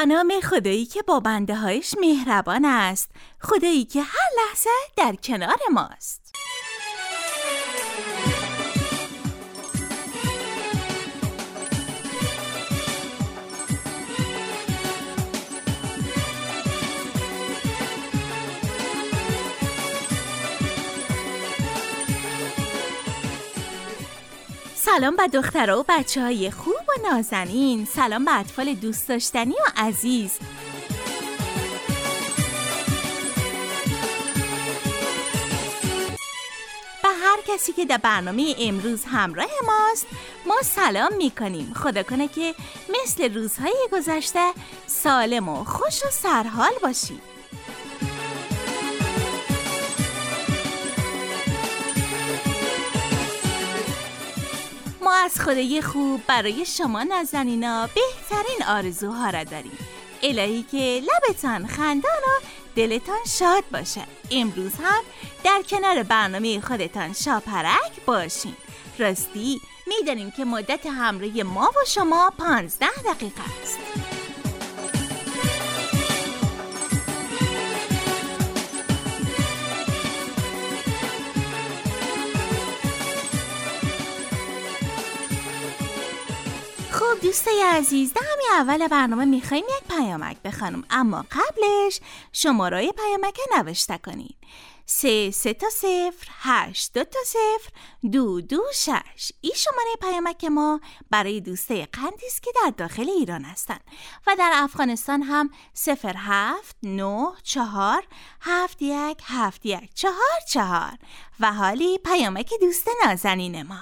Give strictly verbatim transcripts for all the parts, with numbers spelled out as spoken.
نام خدایی که با بنده هایش مهربان است، خدایی که هر لحظه در کنار ماست. سلام به دخترها و بچه های خوب و نازنین. سلام به اطفال دوست داشتنی و عزیز. به هر کسی که در برنامه امروز همراه ماست ما سلام میکنیم. خدا کنه که مثل روزهای گذشته سالم و خوش و سرحال باشید. ما از خدای خوب برای شما نازنینا بهترین آرزوها را داریم. الهی که لبتان خندان و دلتان شاد باشه. امروز هم در کنار برنامه خودتان شاپرک باشین. راستی میدانیم که مدت همراه ما و شما پانزده دقیقه است. خب دوستای عزیز، در همین اول برنامه میخوایم یک پیامک بخونم، اما قبلش شماره پیامک نوشته کنین. سه سه تا صفر هشت دو تا صفر دو دو شش. این شماره پیامک ما برای دوستای قندی است که در داخل ایران هستند و در افغانستان هم صفر هفت نه چهار هفت یک هفت یک چهار چهار. و حالی پیامک دوست نازنین ما.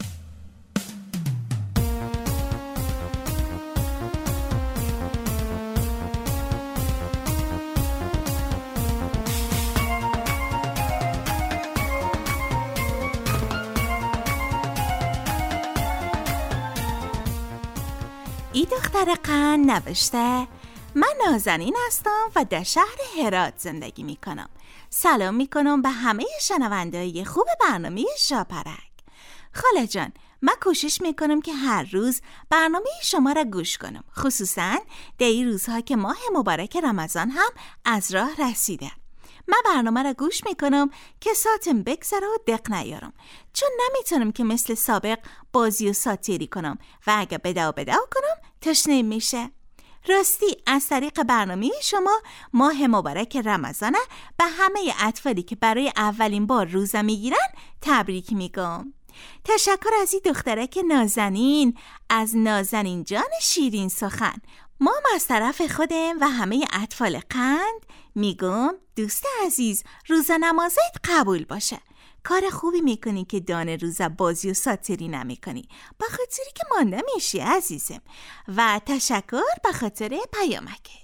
ای دختر قند نوشته: من نازنین هستم و در شهر هرات زندگی می کنم. سلام می کنم به همه شنونده‌های خوب برنامه شاپرک. خاله جان، من کوشش می کنم که هر روز برنامه شما را گوش کنم، خصوصا در این روزها که ماه مبارک رمضان هم از راه رسیده. من برنامه را گوش میکنم که ساعتم بگذره و دق نیارم، چون نمیتونم که مثل سابق بازی و ساتیری کنم و اگه بداو بداو کنم تشنه میشه. راستی از طریق برنامه شما ماه مبارک رمضان به همه اطفالی که برای اولین بار روزه میگیرن تبریک میگم. تشکر از این دخترک نازنین، از نازنین جان شیرین سخن. ما از طرف خودم و همه اطفال قند میگم دوست عزیز، روزه نمازت قبول باشه. کار خوبی میکنی که دانه روزه بازی و ساتیری نمیکنی، به خاطری که مانده میشی عزیزم. و تشکر به خاطر پیامکت.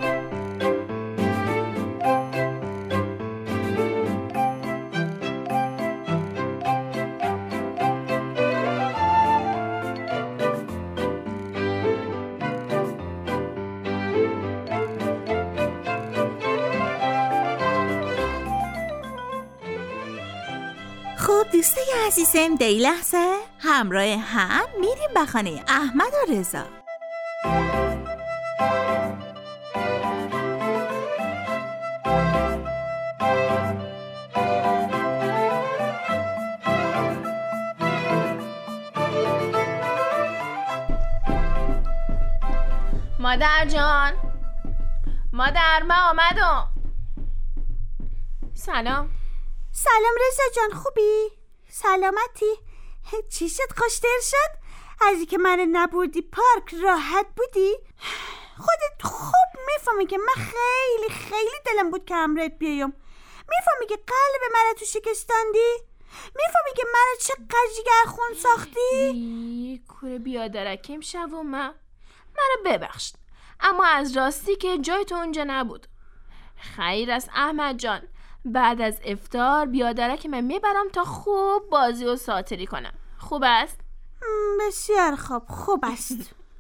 خب دوستای عزیزم، در این لحظه همراه هم میریم به خانه احمد و رضا. مادر جان، مادر من آمدم. سلام. سلام رضا جان، خوبی؟ سلامتی؟ چی شد خوشدل شد؟ از اینکه من نبردی پارک راحت بودی؟ خودت خوب میفهمی که من خیلی خیلی دلم بود که همراهت بیایم. میفهمی که قلب من تو شکستاندی؟ میفهمی که من چه قجیگر خون ساختی؟ کوره بیادرکیم شب و من منو ببخشت، اما از راستی که جای تو اونجا نبود. خیر است احمد جان، بعد از افطار بیادرک من میبرم تا خوب بازی و ساتری کنم. خوب است؟ بسیار خوب، خوب است.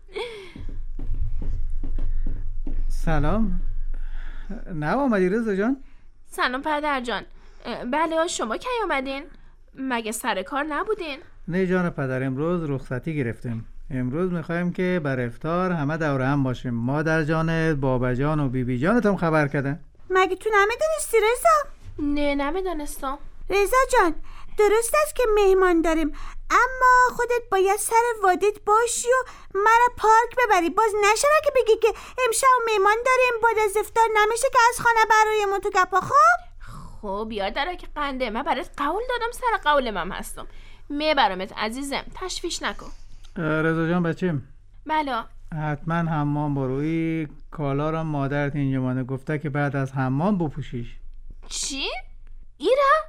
سلام. نه آمدی رضا جان؟ سلام پدر جان. بله شما کی آمدین؟ مگه سر کار نبودین؟ نه جان پدر، امروز رخصتی گرفتیم. امروز میخوایم که بر افطار همه دور هم باشیم. مادر جانت، بابا جان و بی بی جانت هم خبر کردن. مگه تو نمیدونستی رضا؟ نه نمیدونستم. رضا جان درست است که مهمان داریم، اما خودت باید سر وادت باشی و مرا پارک ببری. باز نشده که بگی که امشب مهمان داریم، بعد از افطار نمیشه که از خانه برایمون تو گپا. خوب خب یاد داره که قنده من برات قول دادم، سر قول من هستم. میبرمت عزیزم، تشویش نکن. رضا جان بچیم. بله. حتما حمام بروی. کالا را مادرت اینجا مانده، گفته که بعد از حمام بپوشیش. چی؟ ایرا؟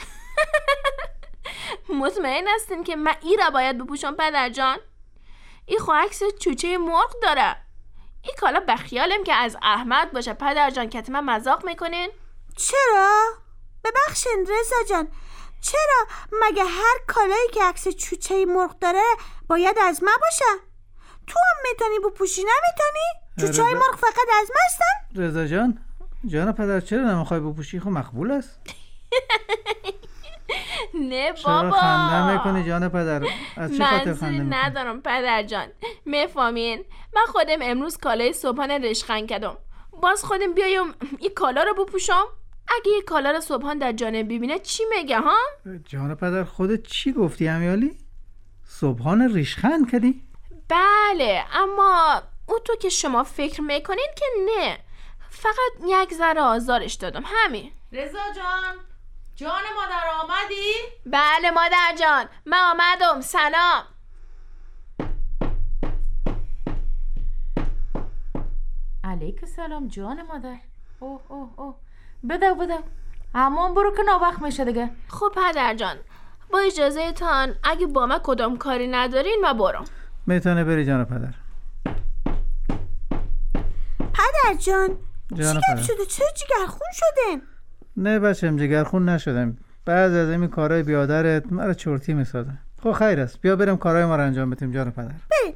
مطمئن هستین که من ایرا باید بپوشم پدر جان؟ این خو عکس چوچه مرغ داره. این کالا بخیالم که از احمد باشه پدر جان، که حتما مذاق میکنین. چرا؟ ببخشین رضا جان، چرا؟ مگه هر کالایی که عکس چوچه مرغ داره باید از من باشه؟ تو هم میتونی بپوشی نمیتونی؟ چوچه رضا... مرغ فقط از من هستن؟ رضا جان جان پدر چرا نمیخوای بپوشی؟ خب مقبول است. نه بابا. چرا خنده میکنی جان پدر؟ از چه خاطر خنده میکنی؟ ندارم پدر جان، میفهمین من خودم امروز کالای صبحانه رشخن کردم، باز خودم بیایم این کالا رو بپوشم؟ اگه این کالا رو صبحان در جانم ببینه چی میگه ها؟ جان پدر خودت چی گفتی امیالی؟ صبحانه ریشخند کردی؟ بله، اما اون تو که شما فکر میکنین که نه، فقط یک ذره آزارش دادم، همین. رضا جان، جان مادر آمدی؟ بله مادر جان، من آمدم. سلام. علیک سلام جان مادر. اوه اوه اوه بدو بدو، همون برو که ناوقت میشه دیگه. خب پدر جان، با اجازه تان اگه با من کدام کاری ندارین ما برم. میتونه بری جان پدر. پدر جان جان چی پدر شده؟ چرا جگرخون شدن؟ نه بچم جگرخون نشدم، بعض از این کارهای بیادرت مرا چرتی میسازه. خب خیر است، بیا بریم کارهای ما رو انجام بدیم جان پدر. بریم.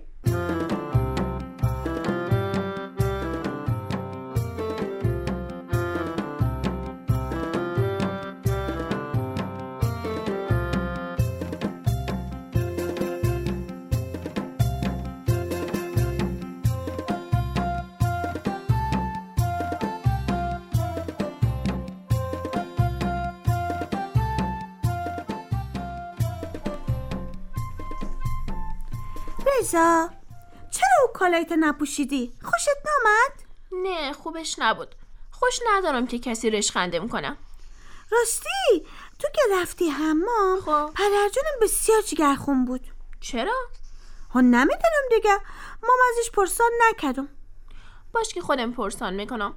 رضا چرا او کالایت نپوشیدی؟ خوشت نامد؟ نه خوبش نبود. خوش ندارم که کسی رشخنده کنم. راستی تو که رفتی حمام خب پدر جانم بسیار جگرخون بود. چرا؟ ها نمیدونم دیگه، مام ازش پرسان نکردم. باش که خودم پرسان میکنم.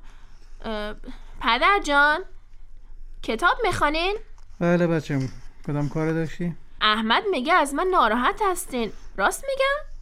پدر جان کتاب میخوانین؟ بله بچم، کدام کار داشتی؟ احمد میگه از من ناراحت هستین، راست میگم؟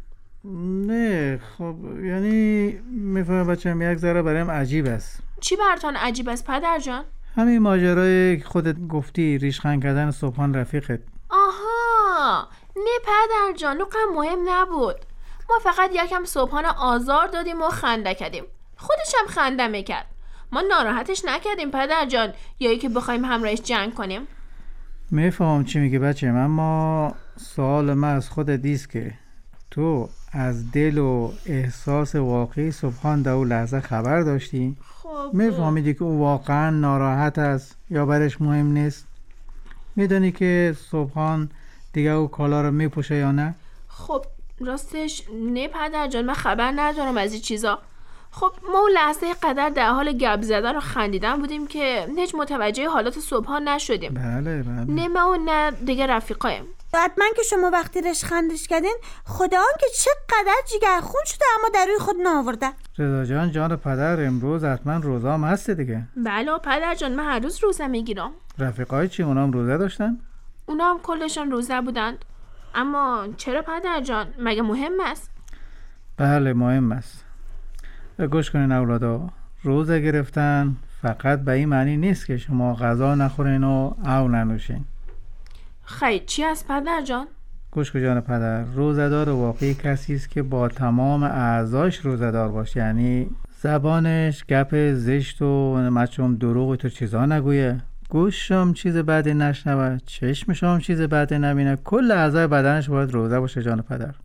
نه خب یعنی میفهمم بچم یک ذره برایم عجیب است. چی براتون عجیب است پدر جان؟ همین ماجرای خودت گفتی ریشخند کردن صبحان رفیقت. آها نه پدر جان، لقم مهم نبود. ما فقط یکم صبحانه آزار دادیم و خنده کردیم، خودش هم خنده میکرد. ما ناراحتش نکردیم پدر جان، یا ای که بخوایم همراهش جنگ کنیم. میفهم چی میگه بچم، اما سوال من از خودت دیست که تو از دل و احساس واقعی صبحان در اون لحظه خبر داشتی؟ خب میفهمیدی که او واقعا ناراحت است یا برش مهم نیست؟ میدونی که صبحان دیگه او کالا رو میپوشه یا نه؟ خب راستش نه پدر جان، من خبر ندارم از این چیزا. خب ما اون لحظه قدر در حال گپ زدن و خندیدن بودیم که هیچ متوجه حالات صبحان نشدیم. بله بله. نه ما اون نه دیگه رفیقایم. حتما که شما وقتی رش خندش کردین خدا آن که چقدر جگرخون شده اما در روی خود ناورده. رضا جان جان پدر امروز حتما روزام هسته دیگه. بله پدر جان، من هر روز روزه میگیرم. رفیقای چی اونام روزه داشتن؟ اونا هم کلشون روزه بودند. اما چرا پدر جان؟ مگه مهم است؟ بله مهم است. گوش کنین اولادا، روزه گرفتن فقط به این معنی نیست که شما غذا نخورین و او ننوشین. خیر چی است پدر جان؟ گوش کن جان پدر، روزه‌دار واقعی کسی است که با تمام اعضاش روزه‌دار باشه، یعنی زبانش گپ زشت و مچم دروغ تو چیزا نگویه، گوشم چیز بدی نشنوه، چشمشم چیز بدی نبینه، کل اعضای بدنش باید روزه باشه جان پدر.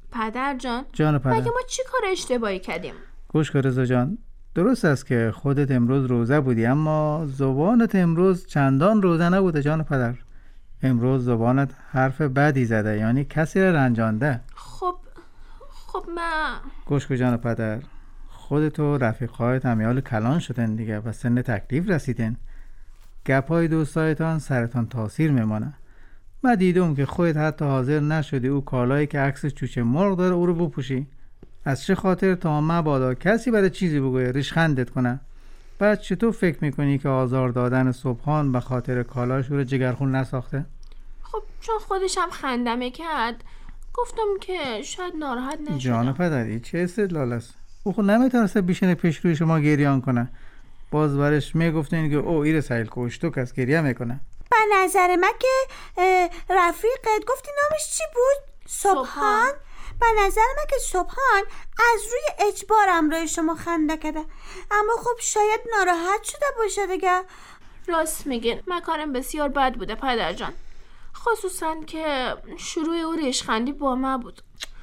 پدر جان، جان پدر، مگه ما چی کار اشتباهی کردیم؟ گوش کن رضا جان، درست است که خودت امروز روزه بودی، اما زبانت امروز چندان روزه نبوده جان پدر. امروز زبانت حرف بدی زده، یعنی کسی را رنجانده. خب خب من گوش کن جان پدر، خودت و رفیقایت امیال کلان شدن دیگه و سن تکلیف رسیدن. گپای دوستایتان سرتان تاثیر میمانه. من دیدم که خودت حتی حاضر نشدی او کالایی که عکس چوچه مرغ داره او رو بپوشی. از چه خاطر؟ تا مبادا کسی برای چیزی بگویه ریشخندت کنه. بعد چطور فکر میکنی که آزار دادن سبحان به خاطر کالاش او رو جگرخون نساخته؟ خب چون خودش هم خندمه کرد گفتم که شاید ناراحت نشه. جان پدری چه استدلال است؟ او خود نمیترسه بیشنه پیش روی شما گریان کنه. باز برش میگفتین که او ایره سیل کوشتو کس گریه میکنه. به نظر من که رفیقت گفتی نامش چی بود؟ سبحان. به نظر من که سبحان از روی اجبارم روی شما خنده کرده، اما خب شاید ناراحت شده باشه دیگه. راست میگین، مکارم بسیار بد بوده پدر جان، خصوصا که شروع او ریشخندی با من بود.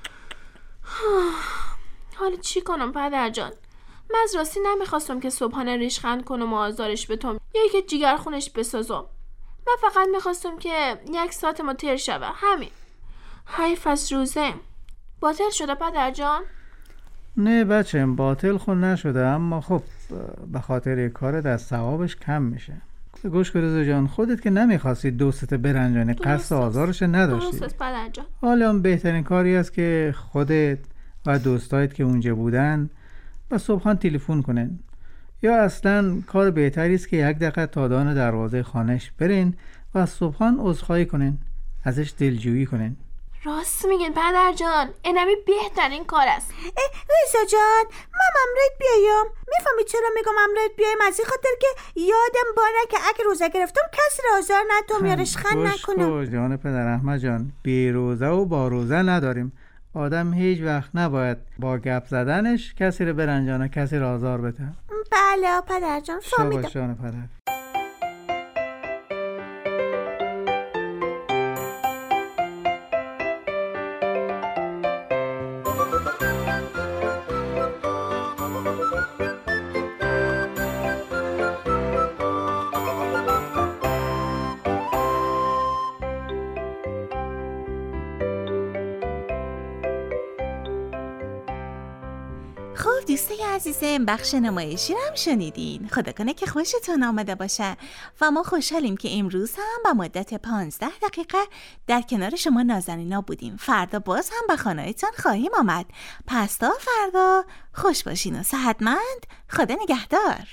حالا چی کنم پدر جان؟ من از راستی نمیخواستم که صبحانه ریشخند کنم و آزارش بتم یا که جیگر خونش بسازم. من فقط میخواستم که یک ساعت ما تیر شوه، همین. حیف از روزه باطل شده پدر جان؟ نه بچه، باطل خود نشده، اما خب به خاطر کارت از ثوابش کم میشه. گوش کن رضا جان، خودت که نمیخواستی دوستت برنجانی، قصد آزارش نداشتی. درست پدر جان. حالا بهترین کاری است که خودت و دوستایت که اونجا بودن با سبحان تلفن کنن، یا اصلا کار بهتری است که یک دقیقه تا دان دروازه خانهش برین و از سبحان عذرخواهی کنن، ازش دلجویی کنن. راست میگین پدر جان، اینمی بهترین کار است. رضا جان، من امرت بیایم. میفهمی چرا میگم امرت بیایم؟ از این خاطر که یادم باره که اگه روزه گرفتم کسی را آزار نتم یا رشخند نکنم. گوش کن جان پدر احمد جان، بی روزه و با روزه نداریم. آدم هیچ وقت نباید با گپ زدنش کسی رو برنجانه، کسی رو آزار بده. بله پدر جان، فهمیدم. شاباش جان پدر. خب دوستای عزیزم، بخش نمایشی رو هم شنیدین. خدا کنه که خوشتون آمده باشه و ما خوشحالیم که امروز هم به مدت پانزده دقیقه در کنار شما نازنینا بودیم. فردا باز هم به خانه‌تان خواهیم آمد. پس تا فردا خوش باشین و صحتمند. خدا نگهدار.